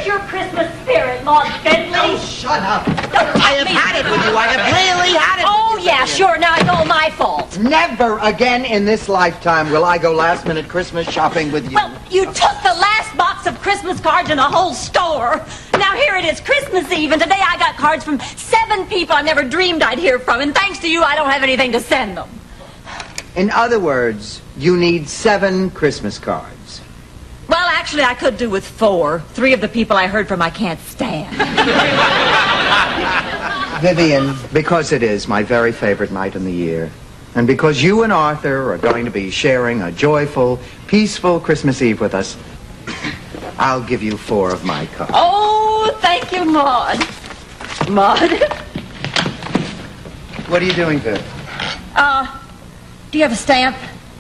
your Christmas spirit, Lord Bentley? Oh, shut up. I have had it with you. I have really had it Oh, with you. yeah, sure. Now it's all my fault. Never again in this lifetime will I go last-minute Christmas shopping with you. Well, you took the last box of Christmas cards in the whole store. Now here it is, Christmas Eve, and today I got cards from 7 people I never dreamed I'd hear from, and thanks to you, I don't have anything to send them. In other words, you need 7 Christmas cards. Well, actually, I could do with 4. 3 of the people I heard from I can't stand. Vivian, because it is my very favorite night in the year, and because you and Arthur are going to be sharing a joyful, peaceful Christmas Eve with us, I'll give you 4 of my cards. Oh, thank you, Maud. Maud? What are you doing, Viv? Do you have a stamp?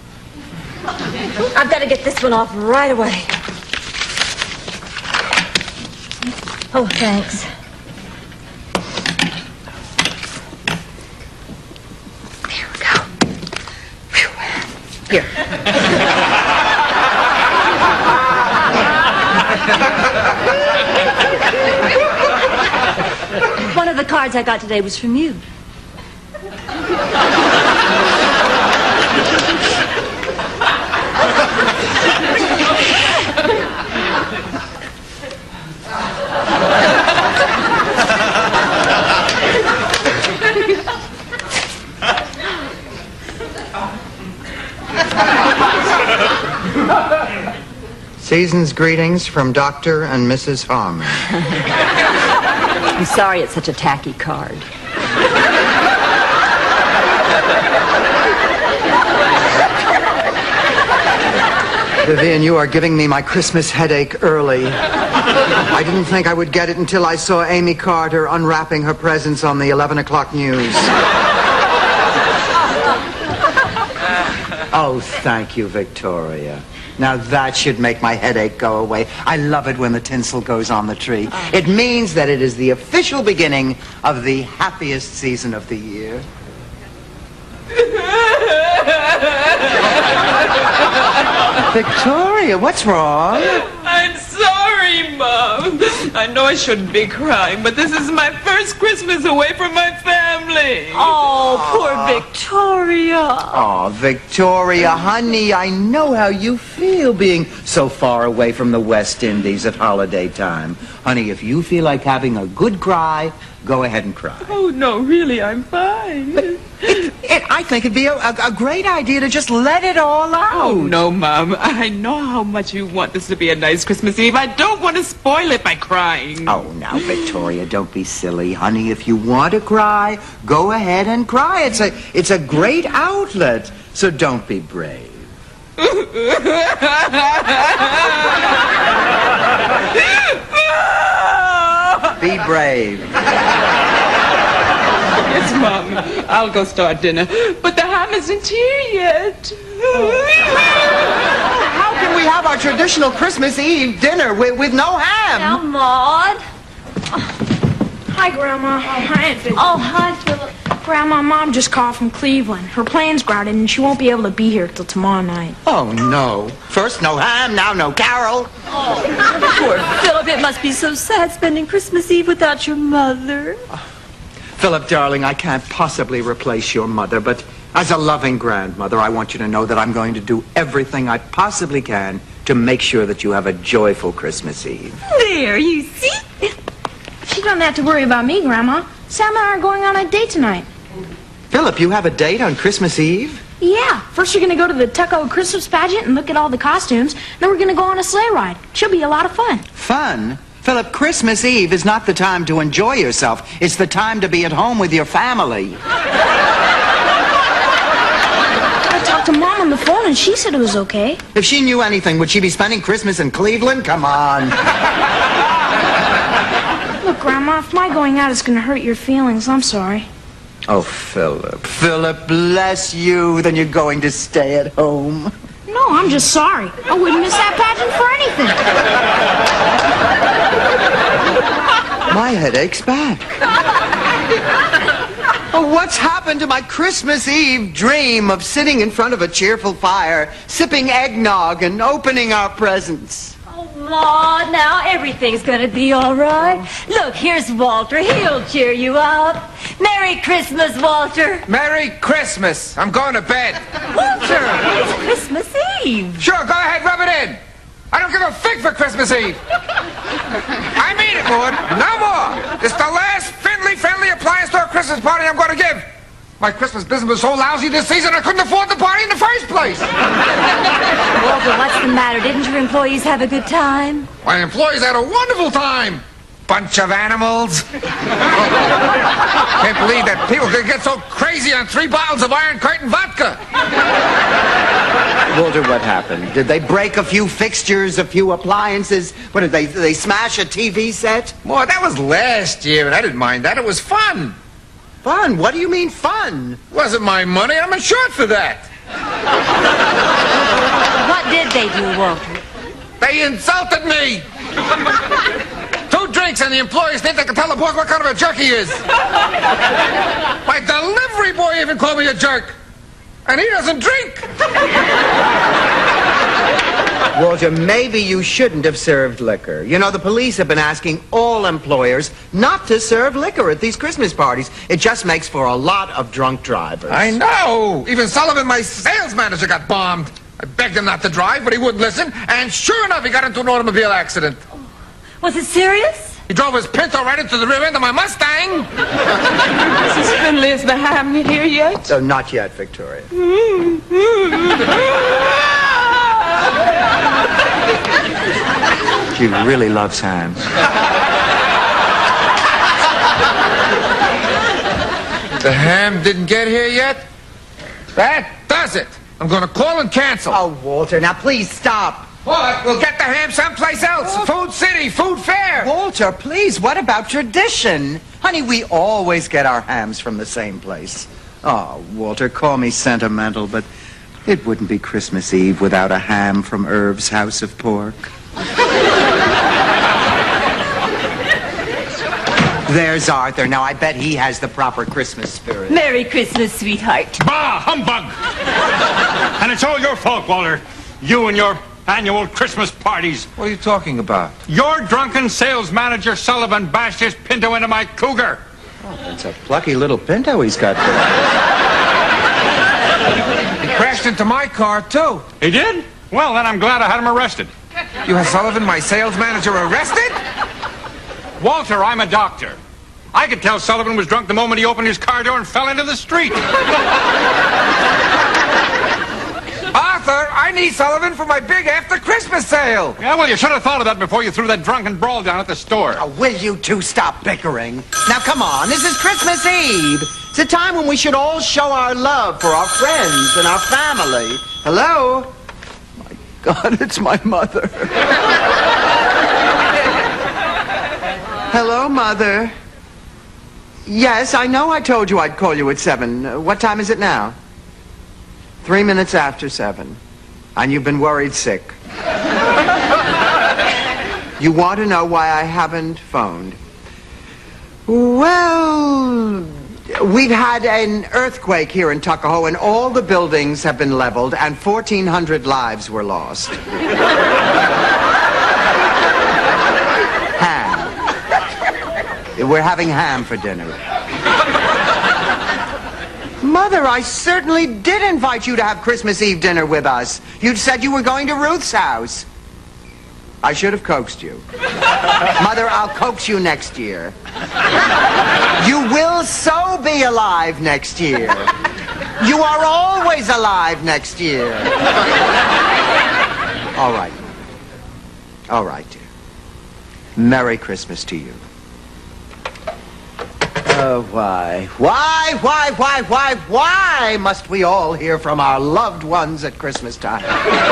I've got to get this one off right away. Oh, thanks. There we go. Whew. Here. One of the cards I got today was from you. Season's greetings from Dr. and Mrs. Harmon. I'm sorry it's such a tacky card. Vivian, you are giving me my Christmas headache early. I didn't think I would get it until I saw Amy Carter unwrapping her presents on the 11 o'clock news. Oh, thank you, Victoria. Now that should make my headache go away. I love it when the tinsel goes on the tree. It means that it is the official beginning of the happiest season of the year. Victoria, what's wrong? I'm sorry, Mom. I know I shouldn't be crying, but this is my first Christmas away from my family. Oh, poor Victoria. Oh, Victoria, honey, I know how you feel being so far away from the West Indies at holiday time. Honey, if you feel like having a good cry, go ahead and cry. Oh, no, really, I'm fine. I think it'd be a great idea to just let it all out. Oh, no, Mom. I know how much you want this to be a nice Christmas Eve. I don't want to spoil it by crying. Oh, now, Victoria, don't be silly. Honey, if you want to cry, go ahead and cry. It's a great outlet, so don't be brave. Be brave. Yes, Mom. I'll go start dinner. But the ham isn't here yet. How can we have our traditional Christmas Eve dinner with no ham? Now, Maud. Hi, Grandma. Oh, hi, Aunt Viv. Oh, hi, Philip. Grandma, Mom just called from Cleveland. Her plane's grounded, and she won't be able to be here till tomorrow night. Oh, no. First no ham, now no Carol. Oh, poor Philip. It must be so sad spending Christmas Eve without your mother. Philip, darling, I can't possibly replace your mother, but as a loving grandmother, I want you to know that I'm going to do everything I possibly can to make sure that you have a joyful Christmas Eve. There, you see? She doesn't have to worry about me, Grandma. Sam and I are going on a date tonight. Philip, you have a date on Christmas Eve? Yeah. First, we're going to go to the Tucko Christmas pageant and look at all the costumes. Then we're going to go on a sleigh ride. Should be a lot of fun. Fun? Philip, Christmas Eve is not the time to enjoy yourself. It's the time to be at home with your family. I talked to Mom on the phone, and she said it was okay. If she knew anything, would she be spending Christmas in Cleveland? Come on. Look, Grandma, if my going out is going to hurt your feelings, I'm sorry. Oh, Philip. Philip, bless you. Then you're going to stay at home. No, I'm just sorry. I wouldn't miss that pageant for anything. My headache's back. Oh, what's happened to my Christmas Eve dream of sitting in front of a cheerful fire, sipping eggnog and opening our presents? Oh, Come on now, everything's gonna be all right. Look, here's Walter. He'll cheer you up. Merry Christmas, Walter. Merry Christmas. I'm going to bed. Walter, it's Christmas Eve. Sure, go ahead, rub it in. I don't give a fig for Christmas Eve. I mean it, Maud. No more. It's the last friendly appliance store Christmas party I'm going to give. My Christmas business was so lousy this season I couldn't afford the party in the first place. Walter, what's the matter? Didn't your employees have a good time? My employees had a wonderful time. Bunch of animals. Can't believe that people could get so crazy on 3 bottles of Iron Curtain vodka. Walter, what happened? Did they break a few fixtures, a few appliances? What did they smash a TV set? Well, that was last year, and I didn't mind that. It was fun. Fun? What do you mean fun? Wasn't my money. I'm insured for that. What did they do, Walter? They insulted me. 2 drinks and the employees think they can tell the boss what kind of a jerk he is. My delivery boy even called me a jerk. And he doesn't drink. Walter, maybe you shouldn't have served liquor. You know, the police have been asking all employers not to serve liquor at these Christmas parties. It just makes for a lot of drunk drivers. I know. Even Sullivan, my sales manager, got bombed. I begged him not to drive, but he wouldn't listen. And sure enough, he got into an automobile accident. Was it serious? He drove his Pinto right into the rear end of my Mustang. Mrs. Finley, is the ham here yet? So not yet, Victoria. She really loves ham. The ham didn't get here yet? That does it. I'm going to call and cancel. Oh, Walter, now please stop. What? We'll get the ham someplace else. Food City, Food Fair. Walter, please, what about tradition? Honey, we always get our hams from the same place. Oh, Walter, call me sentimental, but it wouldn't be Christmas Eve without a ham from Irv's House of Pork. There's Arthur. Now, I bet he has the proper Christmas spirit. Merry Christmas, sweetheart. Bah, humbug! And it's all your fault, Walter. You and your annual Christmas parties. What are you talking about? Your drunken sales manager, Sullivan, bashed his Pinto into my Cougar. Oh, that's a plucky little Pinto he's got there. He crashed into my car, too. He did? Well, then I'm glad I had him arrested. You had Sullivan, my sales manager, arrested? Walter, I'm a doctor. I could tell Sullivan was drunk the moment he opened his car door and fell into the street. Arthur, I need Sullivan for my big after-Christmas sale. Yeah, well, you should have thought of that before you threw that drunken brawl down at the store. Oh, will you two stop bickering? Now, come on, this is Christmas Eve. It's a time when we should all show our love for our friends and our family. Hello? My God, it's my mother. Hello, Mother. Yes, I know I told you I'd call you at 7. What time is it now? 3 minutes after 7. And you've been worried sick. You want to know why I haven't phoned? Well, we've had an earthquake here in Tuckahoe, and all the buildings have been leveled, and 1,400 lives were lost. Ham. We're having ham for dinner. Mother, I certainly did invite you to have Christmas Eve dinner with us. You'd said you were going to Ruth's house. I should have coaxed you. Mother, I'll coax you next year. You will so be alive next year. You are always alive next year. All right. All right, dear. Merry Christmas to you. Why must we all hear from our loved ones at Christmas time?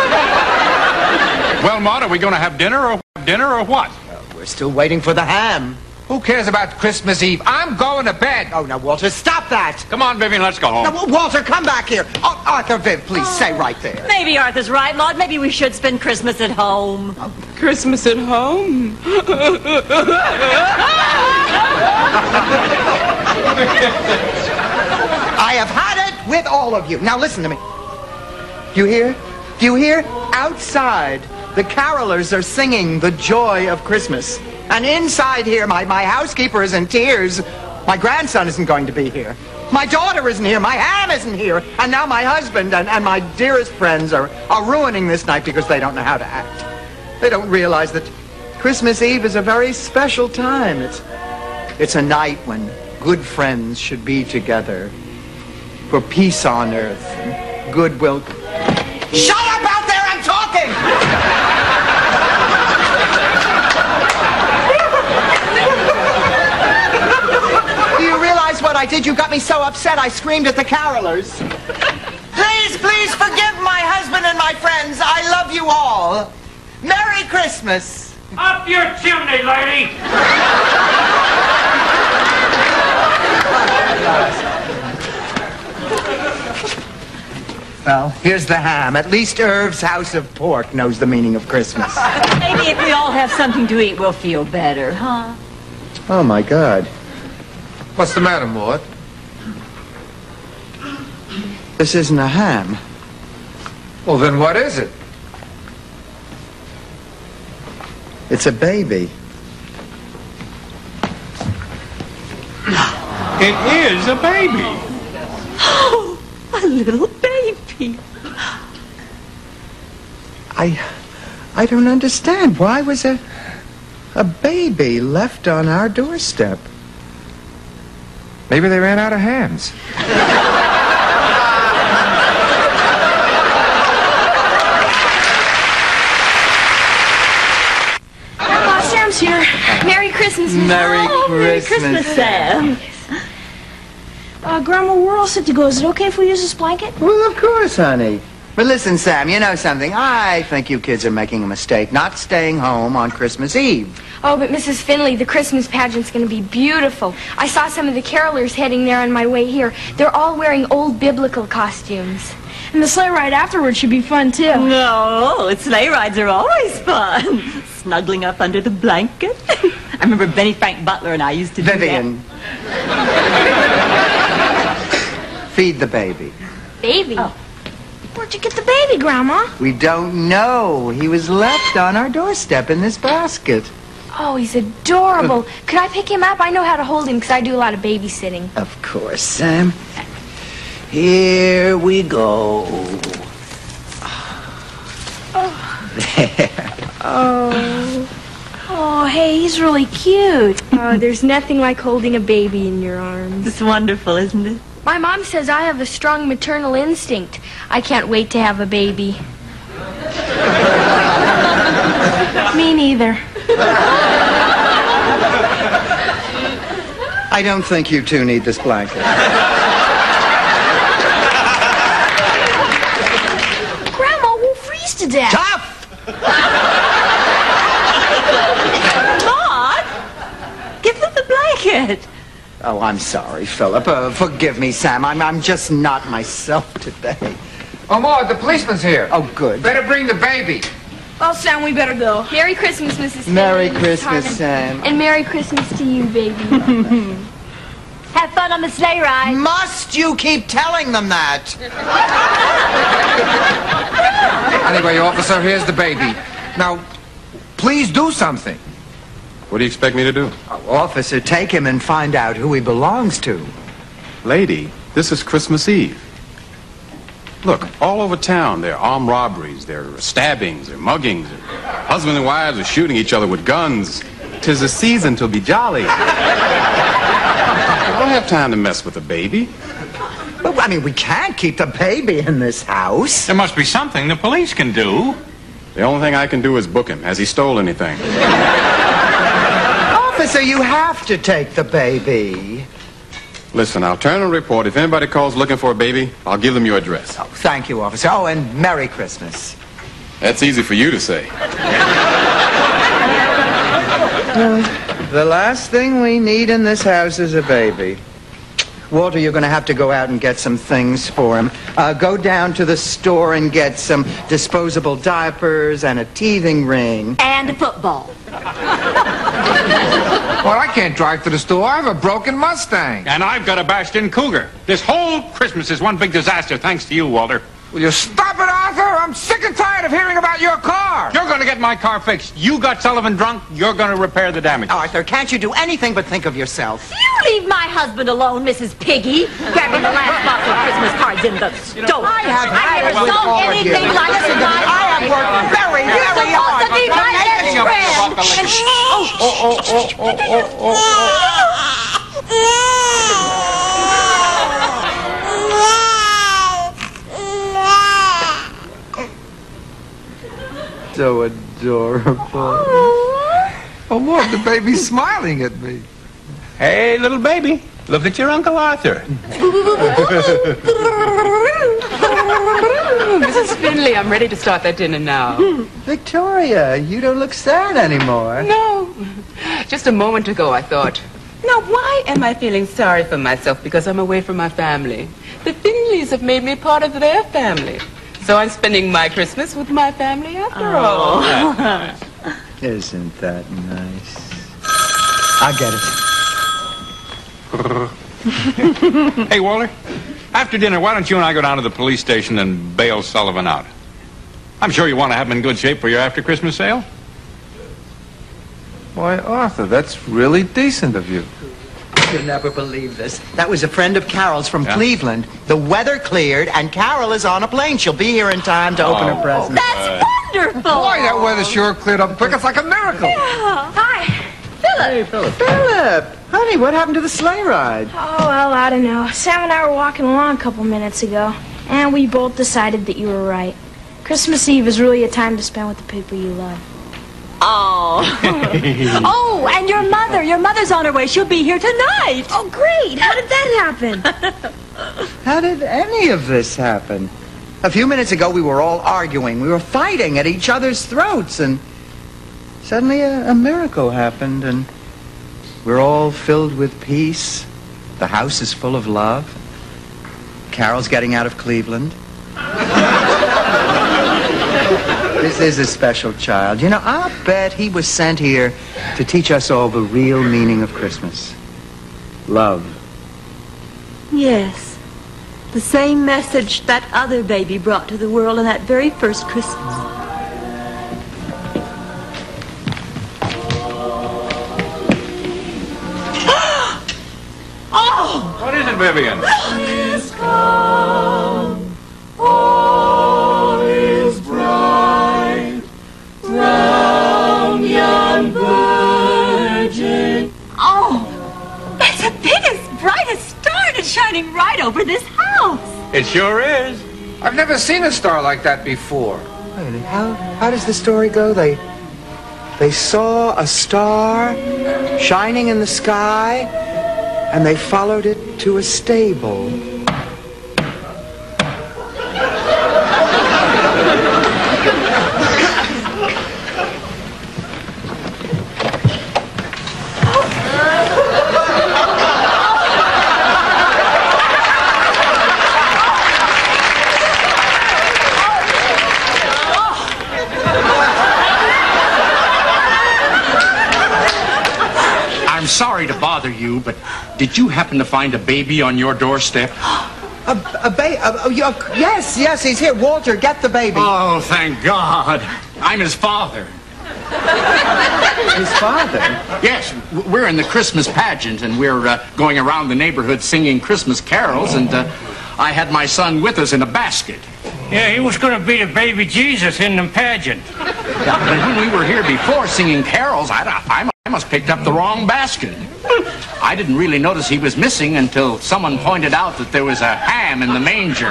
Well, Maud, are we going to have dinner or what? We're still waiting for the ham. Who cares about Christmas Eve? I'm going to bed. Oh, now, Walter, stop that. Come on, Vivian, let's go home. Now, Walter, come back here. Oh, Arthur, Viv, please, stay right there. Maybe Arthur's right, Maud. Maybe we should spend Christmas at home. Christmas at home? I have had it with all of you. Now, listen to me. Do you hear? Do you hear? Outside, The carolers are singing the joy of Christmas. And inside here, my housekeeper is in tears. My grandson isn't going to be here. My daughter isn't here. My ham isn't here. And now my husband and my dearest friends are ruining this night because they don't know how to act. They don't realize that Christmas Eve is a very special time. It's a night when good friends should be together for peace on earth and goodwill. Shut up out there! I'm talking! Do you realize what I did? You got me so upset I screamed at the carolers. Please, please forgive my husband and my friends. I love you all. Merry Christmas. Up your chimney, lady! Well, here's the ham. At least Irv's House of Pork knows the meaning of Christmas. Maybe if we all have something to eat, we'll feel better, huh? Oh, my God. What's the matter, Maud? This isn't a ham. Well, then what is it? It's a baby. It is a baby. Oh, a little baby. I don't understand. Why was a baby left on our doorstep? Maybe they ran out of hams. Sam's here. Merry Christmas, Mrs. Merry Merry Christmas, Christmas, Sam. Grandma, we're all set to go. Is it okay if we use this blanket? Well, of course, honey. But listen, Sam, you know something? I think you kids are making a mistake not staying home on Christmas Eve. Oh, but Mrs. Finley, the Christmas pageant's going to be beautiful. I saw some of the carolers heading there on my way here. They're all wearing old biblical costumes. And the sleigh ride afterwards should be fun, too. No, sleigh rides are always fun. Snuggling up under the blanket. I remember Benny Frank Butler and I used to do Vivian. Feed the baby. Baby? Oh. Where'd you get the baby, Grandma? We don't know. He was left on our doorstep in this basket. Oh, he's adorable. Could I pick him up? I know how to hold him because I do a lot of babysitting. Of course, Sam. Here we go. There. Oh, hey, he's really cute. Oh, there's nothing like holding a baby in your arms. It's wonderful, isn't it? My mom says I have a strong maternal instinct. I can't wait to have a baby. Me neither. I don't think you two need this blanket. Grandma, we'll freeze to death. Tough! Maud, give them the blanket. Oh, I'm sorry, Philip. Forgive me, Sam. I'm just not myself today. Oh, Maud, the policeman's here. Oh, good. Better bring the baby. Well, Sam, we better go. Merry Christmas, Mrs. Finley. Merry Mrs. Christmas, Harmon. Sam. And Merry Christmas to you, baby. Have fun on the sleigh ride. Must you keep telling them that? Anyway, officer, here's the baby. Now, please do something. What do you expect me to do? Oh, officer, take him and find out who he belongs to. Lady, this is Christmas Eve. Look, all over town there are armed robberies, there are stabbings, there are muggings. Husbands and wives are shooting each other with guns. 'Tis a season to be jolly. I don't have time to mess with a baby. But, I mean, we can't keep the baby in this house. There must be something the police can do. The only thing I can do is book him. Has he stole anything? Officer, you have to take the baby. Listen, I'll turn a report. If anybody calls looking for a baby, I'll give them your address. Oh, thank you, officer. Oh, and Merry Christmas. That's easy for you to say. The last thing we need in this house is a baby. Walter, you're going to have to go out and get some things for him. Go down to the store and get some disposable diapers and a teething ring. And a football. Well, I can't drive to the store. I have a broken Mustang. And I've got a bashed-in Cougar. This whole Christmas is one big disaster, thanks to you, Walter. Will you stop it, Arthur? I'm sick and tired of hearing about your car. You're going to get my car fixed. You got Sullivan drunk. You're going to repair the damage. Arthur, can't you do anything but think of yourself? You leave my husband alone, Mrs. Piggy. Grabbing the last box of Christmas cards in the stove. I have had never it with saw all of anything you. like Listen to this in me. my I have worked very, You're very supposed hard to be my best friend. So adorable. Oh, look, the baby's smiling at me. Hey, little baby, look at your Uncle Arthur. Mrs. Finley, I'm ready to start that dinner now. Victoria, you don't look sad anymore. No, just a moment ago I thought, now why am I feeling sorry for myself because I'm away from my family? The Finleys have made me part of their family. So I'm spending my Christmas with my family after all. Isn't that nice? I'll get it. Hey, Walter, after dinner, why don't you and I go down to the police station and bail Sullivan out? I'm sure you want to have him in good shape for your after-Christmas sale. Why, Arthur, that's really decent of you. You'll never believe this. That was a friend of Carol's from Yeah? Cleveland. The weather cleared, and Carol is on a plane. She'll be here in time to open her present. That's wonderful. Boy, that weather sure cleared up quick. It's like a miracle. Hi. Philip, honey, what happened to the sleigh ride? Oh, well, I don't know. Sam and I were walking along a couple minutes ago, and we both decided that you were right. Christmas Eve is really a time to spend with the people you love. Oh. Oh, and your mother. Your mother's on her way. She'll be here tonight. Oh, great. How did that happen? How did any of this happen? A few minutes ago, we were all arguing. We were fighting at each other's throats, and suddenly a miracle happened, and we're all filled with peace. The house is full of love. Carol's getting out of Cleveland. This is a special child. You know, I'll bet he was sent here to teach us all the real meaning of Christmas. Love. Yes. The same message that other baby brought to the world on that very first Christmas. Oh! What is it, Vivian? Oh! It's the biggest, brightest star, and it's shining right over this house. It sure is. I've never seen a star like that before. Wait, how does the story go? They saw a star shining in the sky, and they followed it to a stable. I'm sorry to bother you, but did you happen to find a baby on your doorstep? Yes, he's here. Walter, get the baby. Oh, thank God. I'm his father. His father? Yes, we're in the Christmas pageant, and we're going around the neighborhood singing Christmas carols, and I had my son with us in a basket. Yeah, he was going to be the baby Jesus in the pageant. Yeah, but when we were here before singing carols, I must have picked up the wrong basket. I didn't really notice he was missing until someone pointed out that there was a ham in the manger.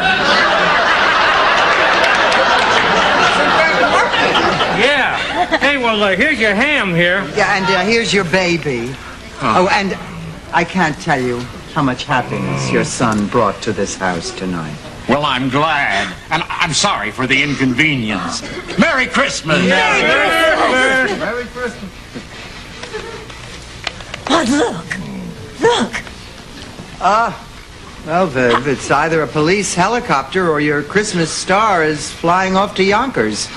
Yeah. Hey, well, here's your ham here. Yeah, and here's your baby. Oh, and I can't tell you how much happiness your son brought to this house tonight. Well, I'm glad. And I'm sorry for the inconvenience. Merry Christmas! Merry Christmas! Merry Christmas! But look. Well, Viv, it's either a police helicopter or your Christmas star is flying off to Yonkers.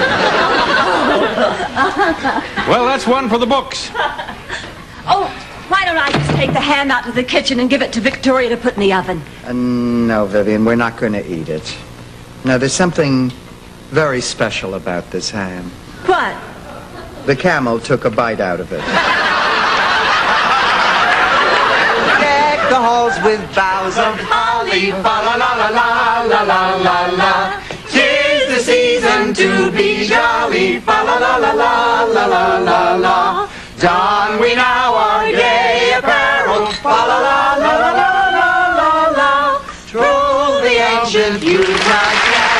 Well, that's one for the books. Oh, why don't I just take the ham out to the kitchen and give it to Victoria to put in the oven? No, Vivian, we're not going to eat it. Now, there's something very special about this ham. What? The camel took a bite out of it. Deck the halls with boughs of holly, fa la la la la la la la la. 'Tis the season to be jolly, fa la la la la la la la la. Don we now our gay apparel, fa la la la la la la la la. Troll the ancient Yuletide.